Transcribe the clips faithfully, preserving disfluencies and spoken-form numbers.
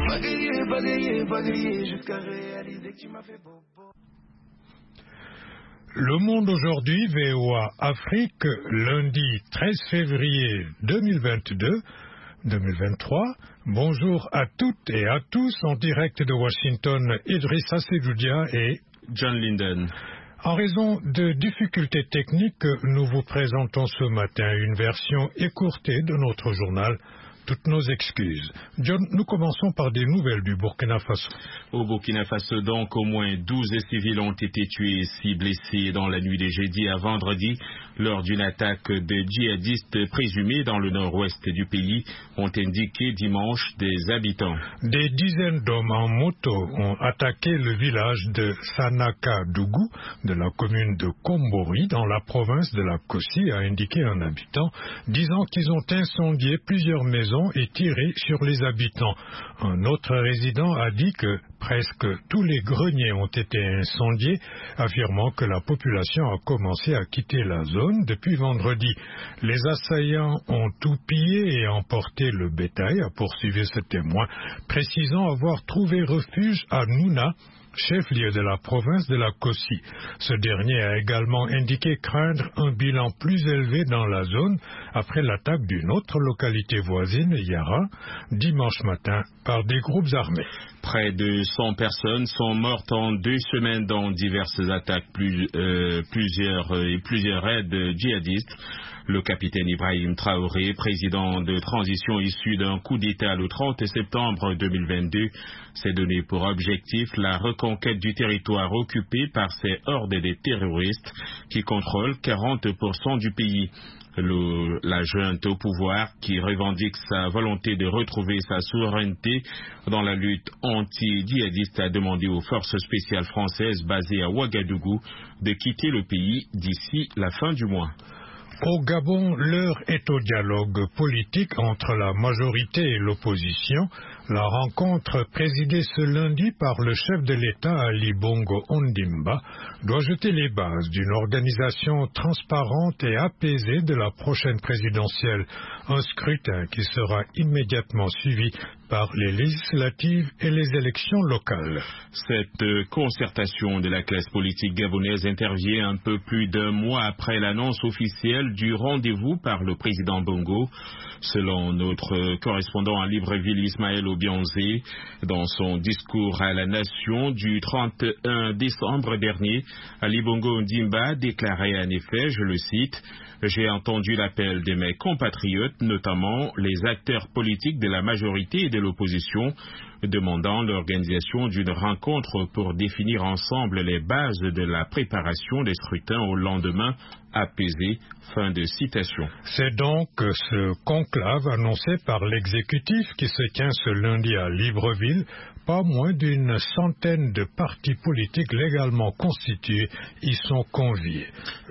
Bagayer, bagayer, bagayer, jusqu'à réaliser que tu m'as fait beau. Le Monde aujourd'hui, V O A Afrique, lundi treize février deux mille vingt-deux, deux mille vingt-trois. Bonjour à toutes et à tous, en direct de Washington, Idrissa Seloudia et John Linden. En raison de difficultés techniques, nous vous présentons ce matin une version écourtée de notre journal. Toutes nos excuses. John, nous commençons par des nouvelles du Burkina Faso. Au Burkina Faso, donc, au moins douze civils ont été tués et six blessés dans la nuit de jeudi à vendredi lors d'une attaque de djihadistes présumés dans le nord-ouest du pays, ont indiqué dimanche des habitants. Des dizaines d'hommes en moto ont attaqué le village de Sanaka-Dougou de la commune de Kombori dans la province de la Kossi, a indiqué un habitant, disant qu'ils ont incendié plusieurs maisons et tiré sur les habitants. Un autre résident a dit que presque tous les greniers ont été incendiés, affirmant que la population a commencé à quitter la zone depuis vendredi. Les assaillants ont tout pillé et emporté le bétail, a poursuivi ce témoin, précisant avoir trouvé refuge à Nouna, chef-lieu de la province de la Kossi. Ce dernier a également indiqué craindre un bilan plus élevé dans la zone après l'attaque d'une autre localité voisine, Yara, dimanche matin, par des groupes armés. Près de cent personnes sont mortes en deux semaines dans diverses attaques, plus, euh, plusieurs et plusieurs raids djihadistes. Le capitaine Ibrahim Traoré, président de transition issu d'un coup d'État le trente septembre deux mille vingt-deux, s'est donné pour objectif la reconquête du territoire occupé par ces hordes de terroristes qui contrôlent quarante pour cent du pays. Le, la junte au pouvoir, qui revendique sa volonté de retrouver sa souveraineté dans la lutte anti-djihadiste, a demandé aux forces spéciales françaises basées à Ouagadougou de quitter le pays d'ici la fin du mois. Au Gabon, l'heure est au dialogue politique entre la majorité et l'opposition. La rencontre présidée ce lundi par le chef de l'État Ali Bongo Ondimba doit jeter les bases d'une organisation transparente et apaisée de la prochaine présidentielle, un scrutin qui sera immédiatement suivi par les législatives et les élections locales. Cette concertation de la classe politique gabonaise intervient un peu plus d'un mois après l'annonce officielle du rendez-vous par le président Bongo. Selon notre correspondant à Libreville, Ismaël Obianzé, dans son discours à la nation du trente et un décembre dernier, Ali Bongo Ondimba déclarait en effet, je le cite, « J'ai entendu l'appel de mes compatriotes, notamment les acteurs politiques de la majorité et de l'opposition, demandant l'organisation d'une rencontre pour définir ensemble les bases de la préparation des scrutins au lendemain apaisé. » Fin de citation. C'est donc ce conclave annoncé par l'exécutif qui se tient ce lundi à Libreville. Pas moins d'une centaine de partis politiques légalement constitués y sont conviés.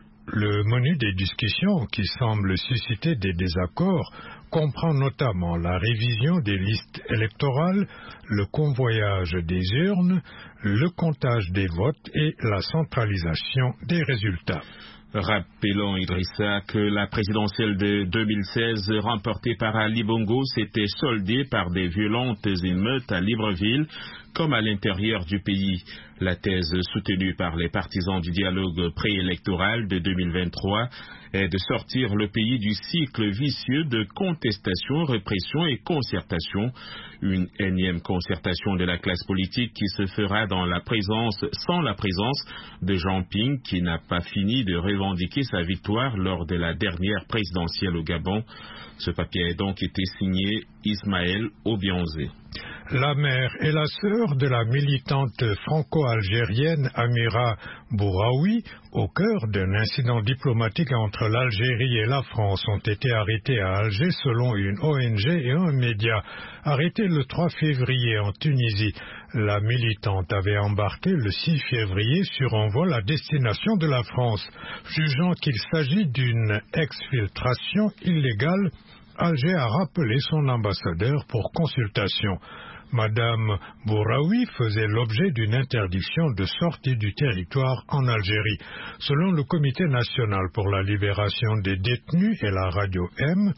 Le menu des discussions, qui semble susciter des désaccords, comprend notamment la révision des listes électorales, le convoyage des urnes, le comptage des votes et la centralisation des résultats. Rappelons, Idrissa, que la présidentielle de deux mille seize remportée par Ali Bongo s'était soldée par des violentes émeutes à Libreville comme à l'intérieur du pays. La thèse soutenue par les partisans du dialogue préélectoral de deux mille vingt-trois est de sortir le pays du cycle vicieux de contestation, répression et concertation. Une énième concertation de la classe politique qui se fera dans la présence, sans la présence de Jean Ping, qui n'a pas fini de revendiquer sa victoire lors de la dernière présidentielle au Gabon. Ce papier a donc été signé Ismaël Obianzé. La mère et la sœur de la militante franco-algérienne Amira Bouraoui, au cœur d'un incident diplomatique entre l'Algérie et la France, ont été arrêtées à Alger selon une O N G et un média. Arrêtée le trois février en Tunisie, la militante avait embarqué le six février sur un vol à destination de la France. Jugeant qu'il s'agit d'une exfiltration illégale, Alger a rappelé son ambassadeur pour consultation. Madame Bouraoui faisait l'objet d'une interdiction de sortie du territoire en Algérie. Selon le Comité national pour la libération des détenus et la radio M,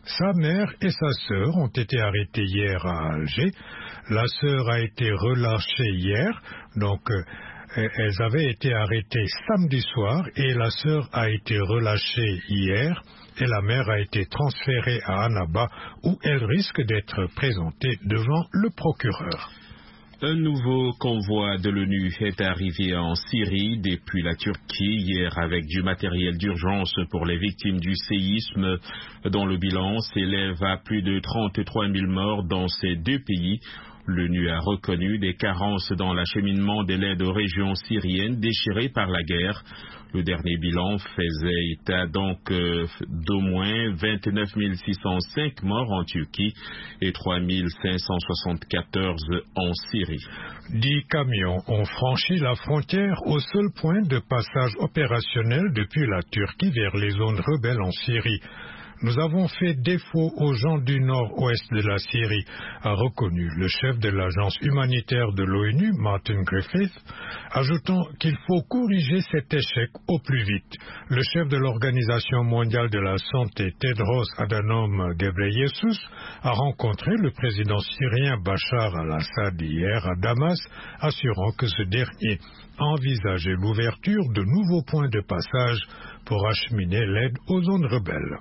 Sa mère et sa sœur ont été arrêtées hier à Alger. La sœur a été relâchée hier, donc euh, elles avaient été arrêtées samedi soir et la sœur a été relâchée hier et la mère a été transférée à Annaba où elle risque d'être présentée devant le procureur. Un nouveau convoi de l'ONU est arrivé en Syrie depuis la Turquie hier avec du matériel d'urgence pour les victimes du séisme dont le bilan s'élève à plus de trente-trois mille morts dans ces deux pays. L'ONU a reconnu des carences dans l'acheminement de l'aide aux régions syriennes déchirées par la guerre. Le dernier bilan faisait état donc euh, d'au moins vingt-neuf mille six cent cinq morts en Turquie et trois mille cinq cent soixante-quatorze en Syrie. Dix camions ont franchi la frontière au seul point de passage opérationnel depuis la Turquie vers les zones rebelles en Syrie. Nous avons fait défaut aux gens du nord-ouest de la Syrie, a reconnu le chef de l'agence humanitaire de l'ONU, Martin Griffiths, ajoutant qu'il faut corriger cet échec au plus vite. Le chef de l'Organisation mondiale de la santé, Tedros Adhanom Ghebreyesus, a rencontré le président syrien Bachar al-Assad hier à Damas, assurant que ce dernier envisageait l'ouverture de nouveaux points de passage pour acheminer l'aide aux zones rebelles.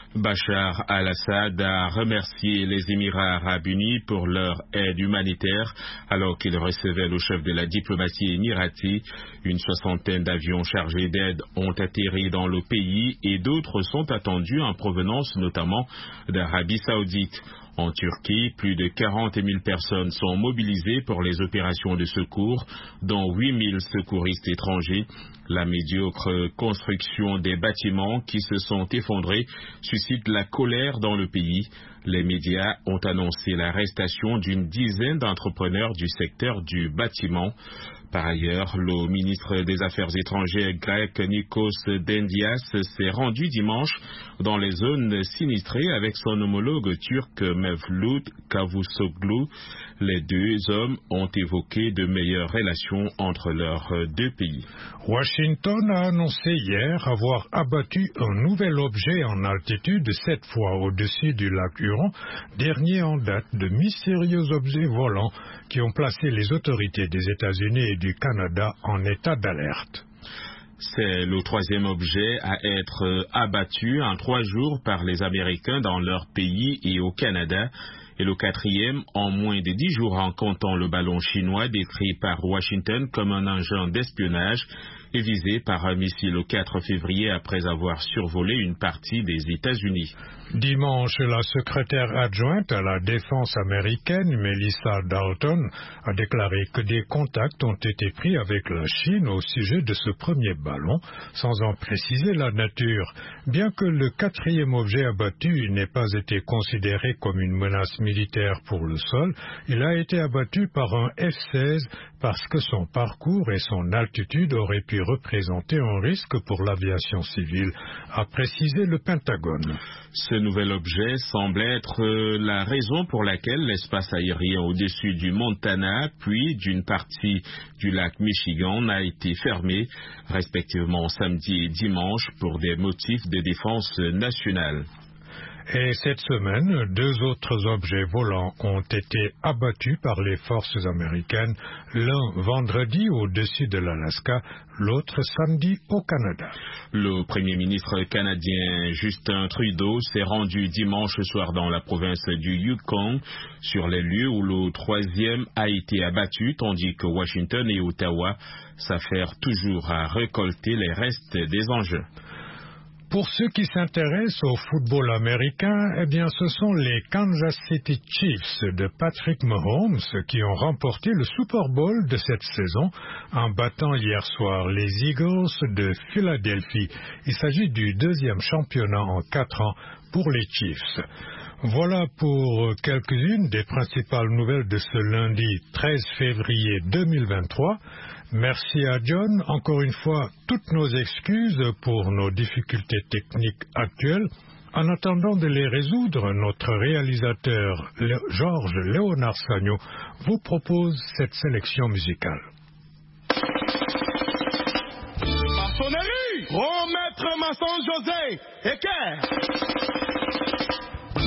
Bachar al-Assad a remercié les Émirats arabes unis pour leur aide humanitaire alors qu'il recevait le chef de la diplomatie émirati. Une soixantaine d'avions chargés d'aide ont atterri dans le pays et d'autres sont attendus en provenance notamment d'Arabie saoudite. En Turquie, plus de quarante mille personnes sont mobilisées pour les opérations de secours, dont huit mille secouristes étrangers. La médiocre construction des bâtiments qui se sont effondrés suscite la colère dans le pays. Les médias ont annoncé l'arrestation d'une dizaine d'entrepreneurs du secteur du bâtiment. Par ailleurs, le ministre des Affaires étrangères grec Nikos Dendias s'est rendu dimanche dans les zones sinistrées avec son homologue turc Mevlut Cavusoglu. Les deux hommes ont évoqué de meilleures relations entre leurs deux pays. Washington a annoncé hier avoir abattu un nouvel objet en altitude, cette fois au-dessus du lac Huron, dernier en date de mystérieux objets volants qui ont placé les autorités des États-Unis et du Canada en état d'alerte. C'est le troisième objet à être abattu en trois jours par les Américains dans leur pays et au Canada, et le quatrième en moins de dix jours en comptant le ballon chinois décrit par Washington comme un engin d'espionnage et visé par un missile le quatre février après avoir survolé une partie des États-Unis. Dimanche, la secrétaire adjointe à la défense américaine, Melissa Dalton, a déclaré que des contacts ont été pris avec la Chine au sujet de ce premier ballon, sans en préciser la nature. Bien que le quatrième objet abattu n'ait pas été considéré comme une menace militaire pour le sol, il a été abattu par un F seize parce que son parcours et son altitude auraient pu représenter un risque pour l'aviation civile, a précisé le Pentagone. Ce nouvel objet semble être la raison pour laquelle l'espace aérien au-dessus du Montana, puis d'une partie du lac Michigan, a été fermé, respectivement samedi et dimanche, pour des motifs de défense nationale. Et cette semaine, deux autres objets volants ont été abattus par les forces américaines, l'un vendredi au-dessus de l'Alaska, l'autre samedi au Canada. Le premier ministre canadien Justin Trudeau s'est rendu dimanche soir dans la province du Yukon, sur les lieux où le troisième a été abattu, tandis que Washington et Ottawa s'affairent toujours à récolter les restes des engins. Pour ceux qui s'intéressent au football américain, eh bien, ce sont les Kansas City Chiefs de Patrick Mahomes qui ont remporté le Super Bowl de cette saison en battant hier soir les Eagles de Philadelphie. Il s'agit du deuxième championnat en quatre ans pour les Chiefs. Voilà pour quelques-unes des principales nouvelles de ce lundi treize février deux mille vingt-trois. Merci à John. Encore une fois, toutes nos excuses pour nos difficultés techniques actuelles. En attendant de les résoudre, notre réalisateur Georges Léonard Sagno vous propose cette sélection musicale. Maçonnerie! Gros maître maçon José! Équerre!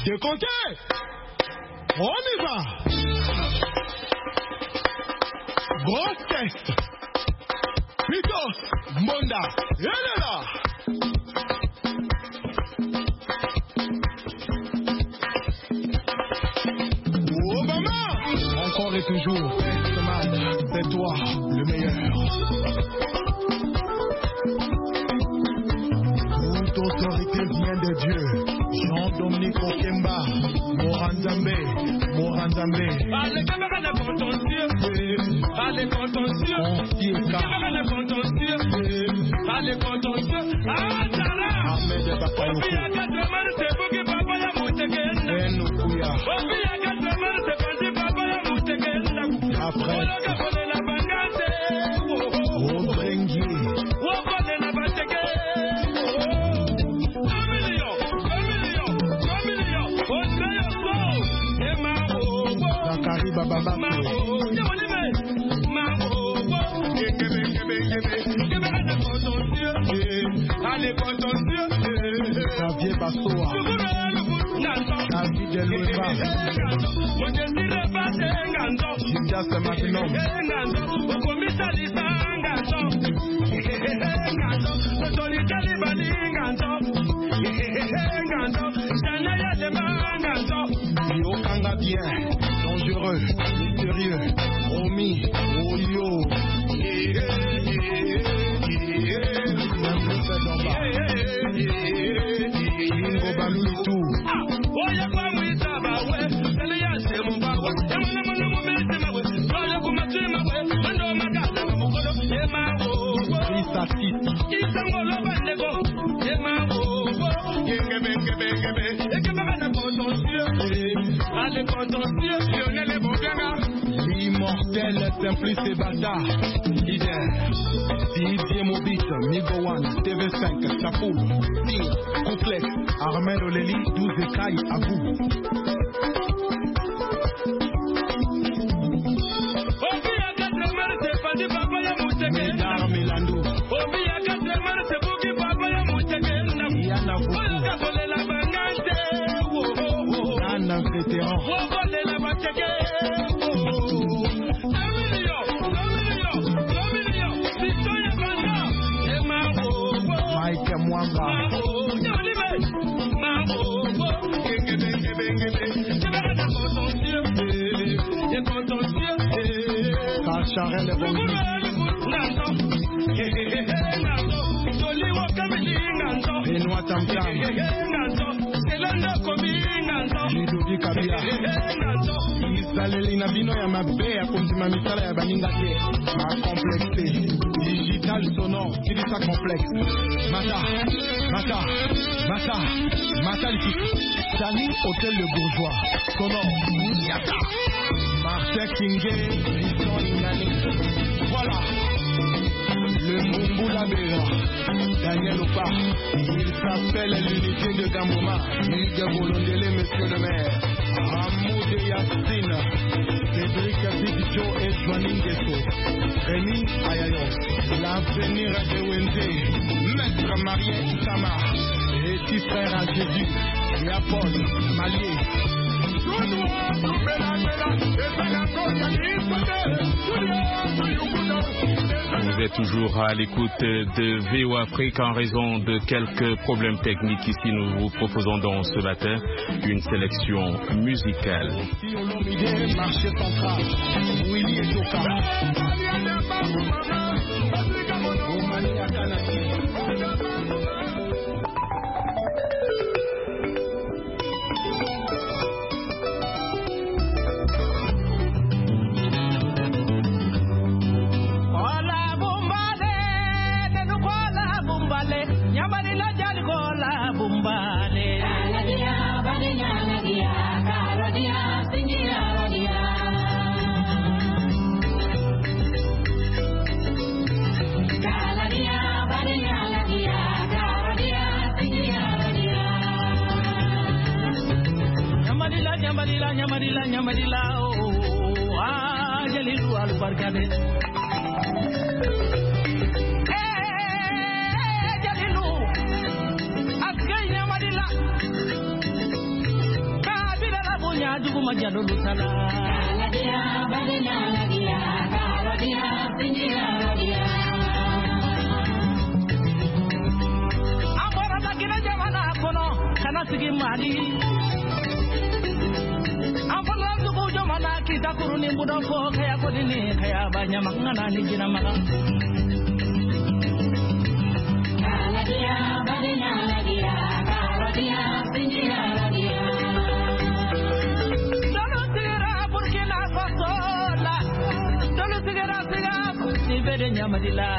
T'es compté? On y va. Grosse test. Pitos, Monda, elle est là. Obama, encore et toujours, c'est toi le meilleur. Toute autorité vient de Dieu. Jean-Dominique Okemba, Moranzambe, Moranzambe. Allez, camarade, contentieux. Allez, contentieux. Camarade, contentieux. Allez, contentieux. Ah, Tara. Ahmed Bakayoko. Opi à quatre mains, c'est pour que papa ya moutekenda. Enouya. Opi à quatre mains, c'est pour que papa ya moutekenda. Après. Ologa kone la bangate. Rodrengue. Wokone la bateke. Zakari Bababa. Xavier Bassoa. David Deloueva. Judas Magnum. Yokanga bien, dangereux, mystérieux, Romy, Oyo. Ingo Balutu. Risa Titi. L'immortel Simplice Bata, leader, Didier Mobit, Migo One, T V cinq, Chapou, Nil, Complex, Armel Oleli, douze écailles à vous. Médard Mélandou. Yana Foukou. Nana Vétéran. Mike Mwamba. Charel et Bongi. Benoît Tamtam. Ludovic Kabila. Isaleli na bino ya mabe ya kondima misala ya baninga te. Ma complexité. Digital sonore. Kilisa complexe. Mata. Mata. Mata. Mata Liki. Sani Hôtel de Bourgeois. Sonore. Yata. Martin Kingé. Lisson Ingani. Voilà. Le Mumbu Labera. Daniel Opa. Il s'appelle l'unité de Gamboma. Ligue Bolondele, monsieur le maire. Ramou de Yassine. Cédric Bidjo et Joanin Gesso. Rémi Ayayos. L'avenir de Wende. Maître Marien Sama. Et petit frère à Jésus. Léopold Malier. Vous êtes toujours à l'écoute de V O Afrique en raison de quelques problèmes techniques. Ici, nous vous proposons dans ce matin une sélection musicale. Nyamadila, nyamadila, nyamadila, oh, ah, jalilu alubarkade. Eh, jalilu, askay nyamadila. nya dugu ma jado lutala lagia badina lagia karadia sinjira lagia amora lakina jamana kono kana sigi mali amora dugu jamana kita kuruni budofo kaya kodini kaya banya mangana ni jina maga lagia badina lagia karadia sinjira lagia Nyamadila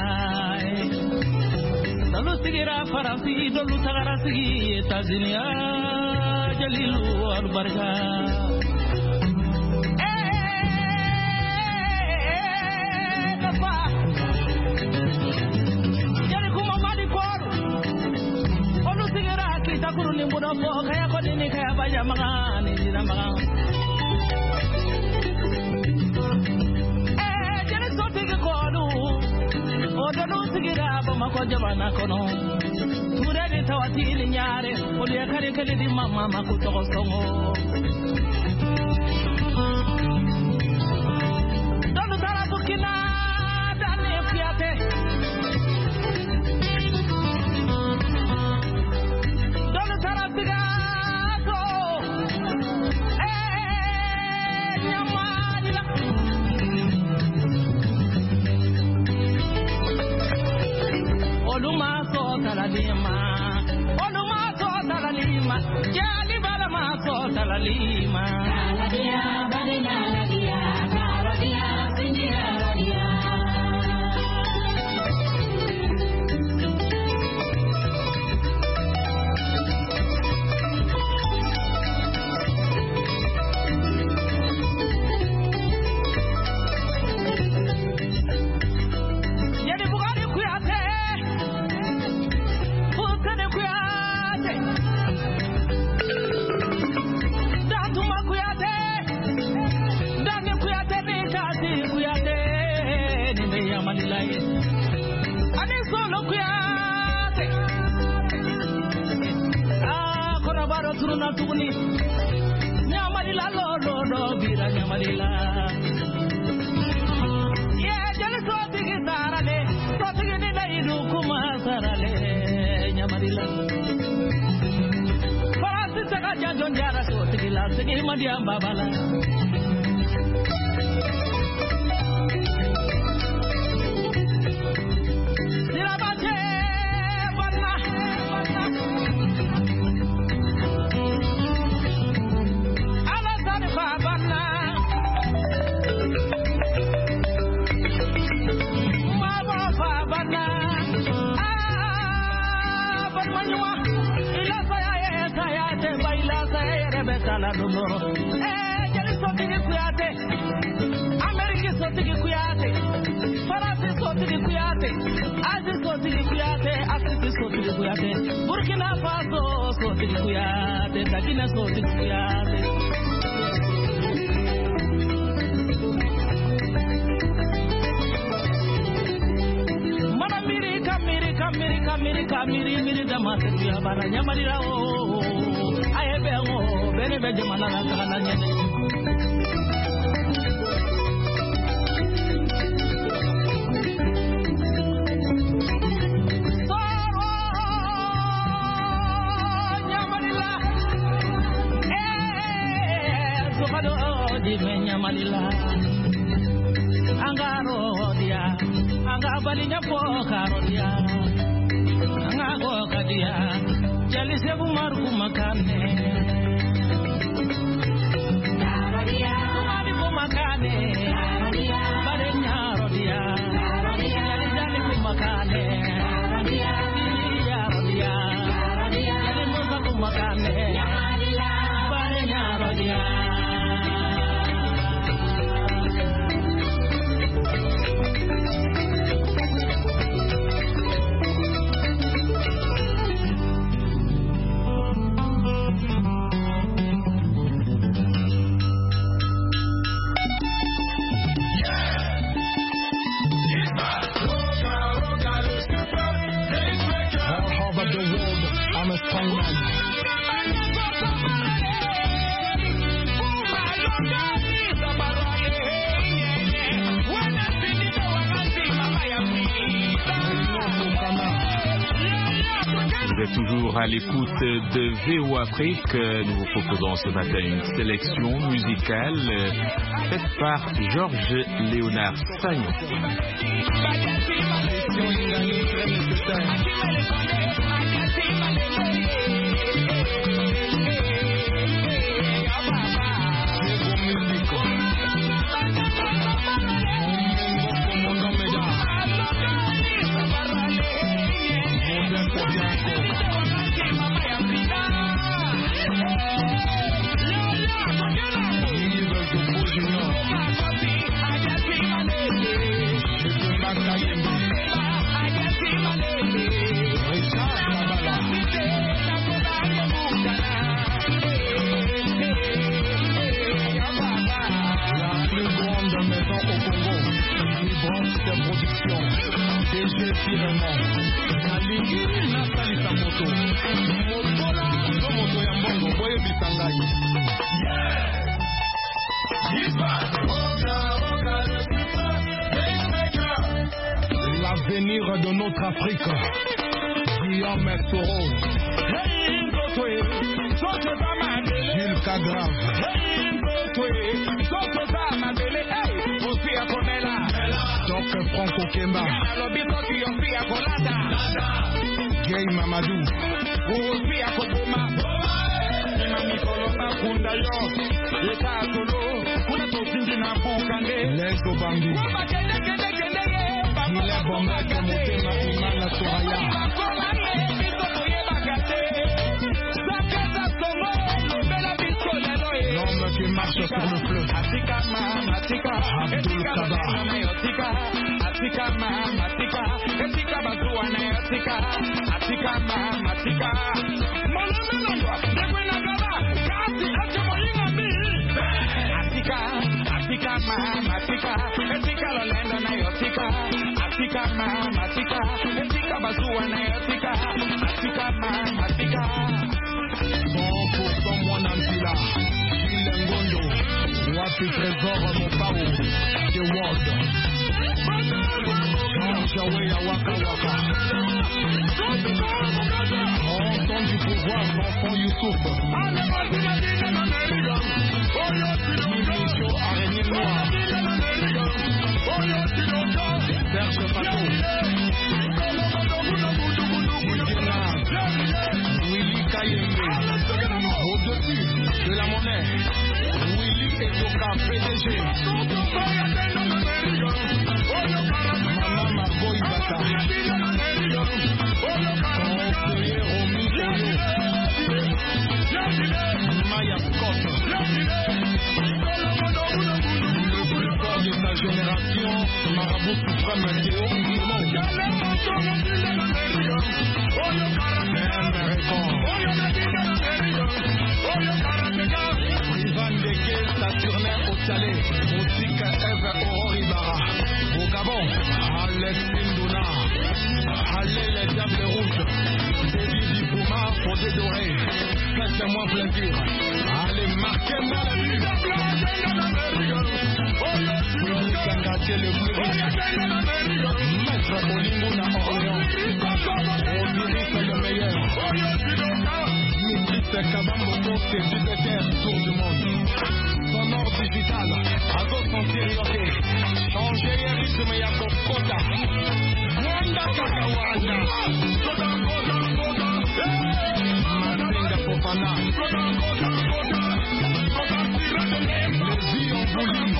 Lalu sigira farasi dolu sagara sigi tazinia jalilu albarka eh kafa jali kuma mali koru olu sigira kita kuruni muda fo kaya kodini kaya baya magani dina magani Odolu sigira bama ko jamana kono ture de tawatili nyaare oli akare kale di mama makuto songo dolu tara bukina dane fiate dolu tara siga to eh nyamadila Oluma so talalima, oluma so talalima, jali bala ma so talalima. Lagia badina lagia, karadia sinjira lagia. Turuna tuguni nyamalila lo lo lo bira nyamalila ye jale so tigi sarale so tigi ni dai du kuma sarale nyamalila farasi saka janjon jara so tigi la tigi madiam babala eh jali sotigi kuyate Ameriki sotigi kuyate Faransi sotigi kuyate Aziz sotigi kuyate Afriki sotigi kuyate Burkina Faso sotigi kuyate Guinea sotigi kuyate Mana miri kamiri kamiri kamiri kamiri miri damate kuya bara nyamarira o ayebe ngo bene be jamana na kana nyene soro nyamarila eh sokado di me nyamarila angaro dia anga bali nyapo karo dia anga go kadia jali sebu maru makane Radia maru makane Radia barenya rodia Radia jali makane Radia Radia Radia jali maru makane Radia barenya rodia êtes toujours à l'écoute de V O Afrique. Nous vous proposons ce matin une sélection musicale faite par Georges Léonard Sagnon. L'avenir de notre Afrique, Guillaume Toro, Jules Cagrave, Doc Franco Kemba, Gay Mamadou, Les Obambi, Gile Bombeke Motema Imana Soraya, l'homme qui marche sur le fleuve, Abdul Kaba, cent pour cent mon Antilla, Gilles Ngondo, Wapi Trésor Mopao, The World, Jean Jaoué Waka Waka, Montant du pouvoir, enfant Youssouf, Micho Araignée Noire, Serge Pato, Willy Kayembe, au-dessus de la monnaie, Willy Etoka, P D G, Maman Margot Ibata, conseiller Romy Oyo, Maya Scott, le plus fort de sa génération, Marabout suprême Théo Ivan Deke, Saturnin au chalet, Moussika Eve Aurore Ibarra, au Gabon, Alex Induna, Allez les Diables Rouges, David Dipouma, Fodé Doré, faites-moi plaisir, allez marquez-moi la vue, Louis Kangatier le plus riche, Maître Bolinguna Orléans, Osiris le meilleur, Mister Kabambo, c'est budgétaire tour du monde. Sonore digital, à dos antériorité, changer les rythmes et à Kokota. Wanda Kakawanda, Mazinga Fofana, Lévi en Bouli,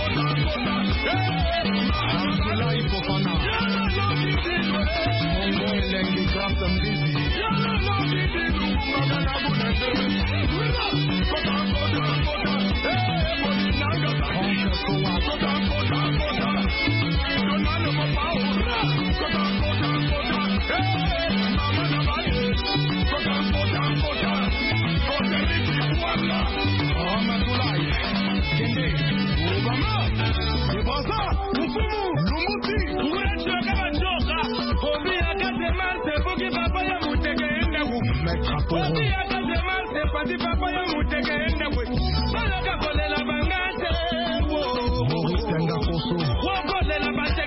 Abdoulaye Fofana, Mongo Elengi Grâce Mbizi,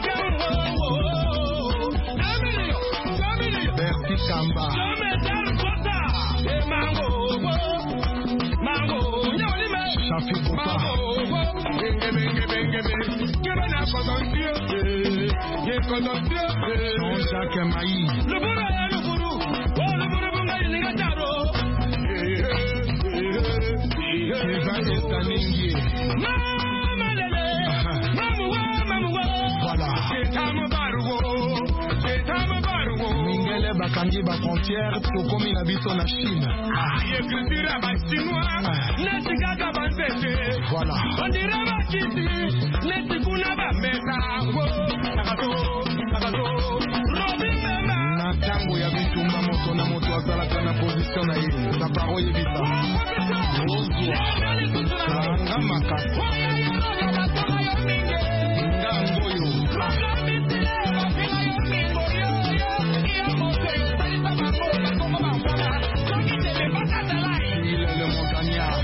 Berti Kamba. Jean-Jacques Maï. Le bourreau, le bourreau, oh le bourreau, le bourreau, Eva Estaningi. Mama lele, mamuwa, mamuwa. Voilà. C'est un barouo, c'est un barouo. Mingele bakangi ba frontière tokomi na biso na Chine. Ah, écriture à bas chinois, n'etika banzete. Voilà. On dirait ba kiti, n'etikuna ba meta. Oh, takato, takato. Robin mama. Na tango ya bitumba moto na moto azalaka na position na ye. Na paro yebisa. Karanga makasi. Ngangoyo. Il est le montagnard.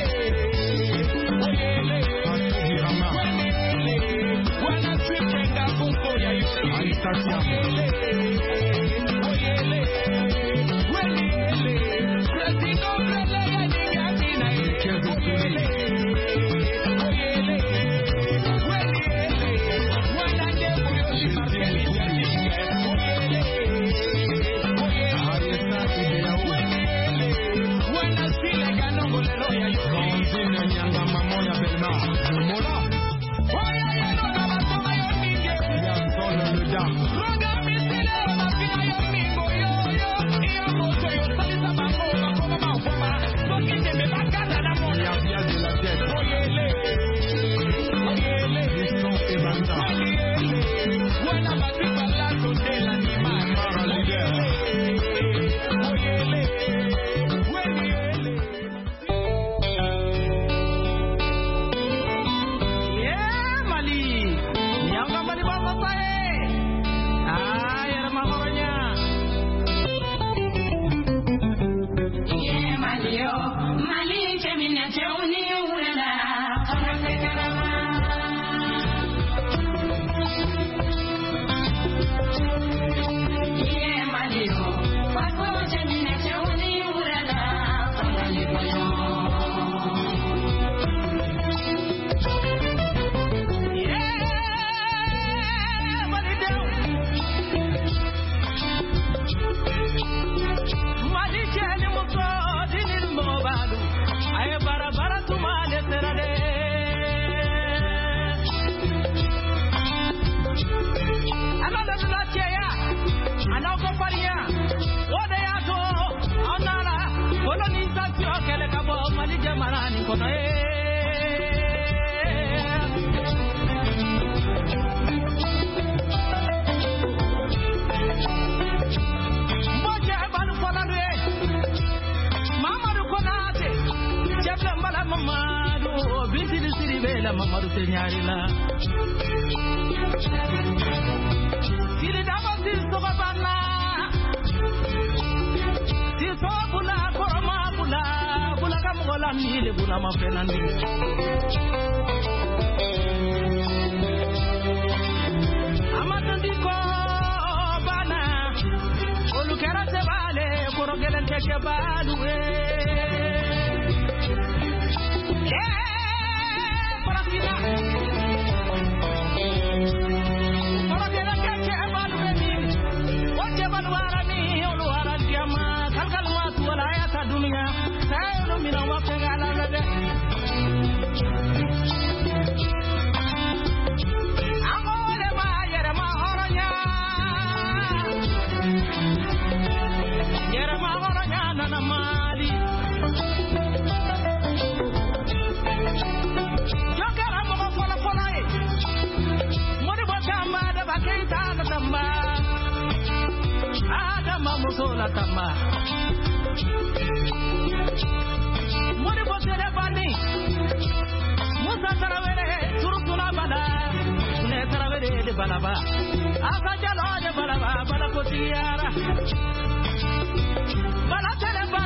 Balaba, Asa Jalo, Balaba, Balakotiara, Balatele.